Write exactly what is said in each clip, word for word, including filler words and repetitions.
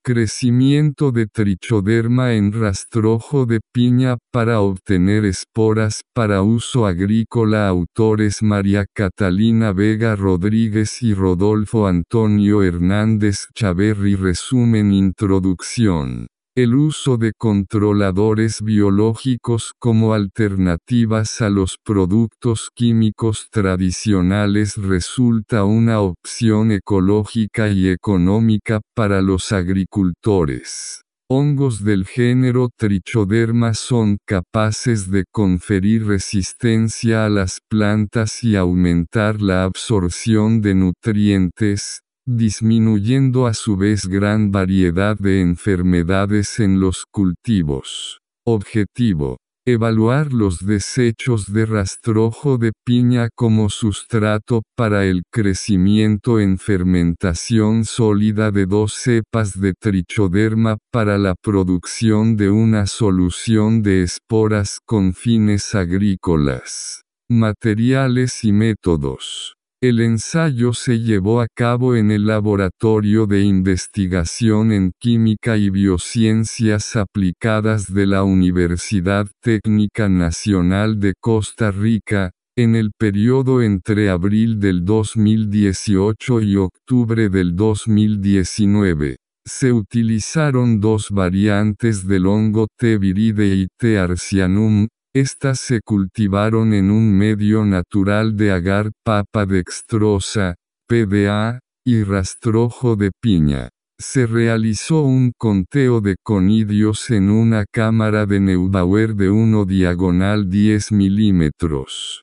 Crecimiento de trichoderma en rastrojo de piña para obtener esporas para uso agrícola. Autores María Catalina Vega Rodríguez y Rodolfo Antonio Hernández Chaverri. Resumen. Introducción. El uso de controladores biológicos como alternativas a los productos químicos tradicionales resulta una opción ecológica y económica para los agricultores. Hongos del género Trichoderma son capaces de conferir resistencia a las plantas y aumentar la absorción de nutrientes, disminuyendo a su vez gran variedad de enfermedades en los cultivos. Objetivo: evaluar los desechos de rastrojo de piña como sustrato para el crecimiento en fermentación sólida de dos cepas de trichoderma para la producción de una solución de esporas con fines agrícolas. Materiales y métodos. El ensayo se llevó a cabo en el Laboratorio de Investigación en Química y Biociencias Aplicadas de la Universidad Técnica Nacional de Costa Rica, en el periodo entre abril del dos mil dieciocho y octubre del dos mil diecinueve. Se utilizaron dos variantes del hongo T. viridie y T. arcianum. Estas se cultivaron en un medio natural de agar papa dextrosa, P D A, y rastrojo de piña. Se realizó un conteo de conidios en una cámara de Neubauer de uno diagonal diez milímetros.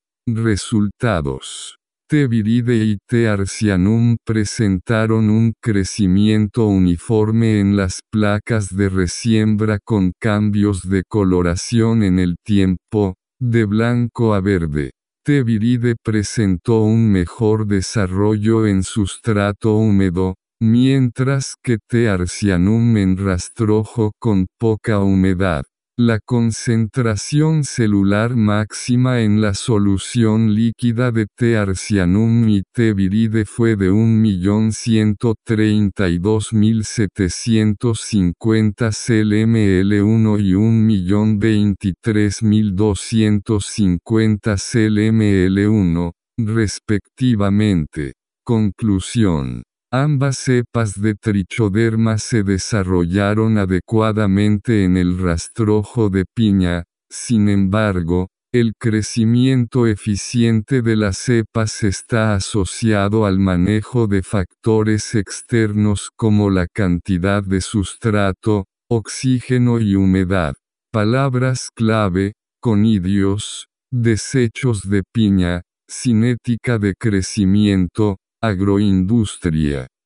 Resultados. T. viridie y T. arcianum presentaron un crecimiento uniforme en las placas de resiembra con cambios de coloración en el tiempo, de blanco a verde. T. viridie presentó un mejor desarrollo en sustrato húmedo, mientras que T. arcianum en rastrojo con poca humedad. La concentración celular máxima en la solución líquida de T. arcianum y T. viridie fue de un millón ciento treinta y dos mil setecientos cincuenta mililitros y un millón veintitrés mil doscientos cincuenta mililitros, respectivamente. Conclusión. Ambas cepas de trichoderma se desarrollaron adecuadamente en el rastrojo de piña. Sin embargo, el crecimiento eficiente de las cepas está asociado al manejo de factores externos como la cantidad de sustrato, oxígeno y humedad. Palabras clave: conidios, desechos de piña, cinética de crecimiento, agroindustria.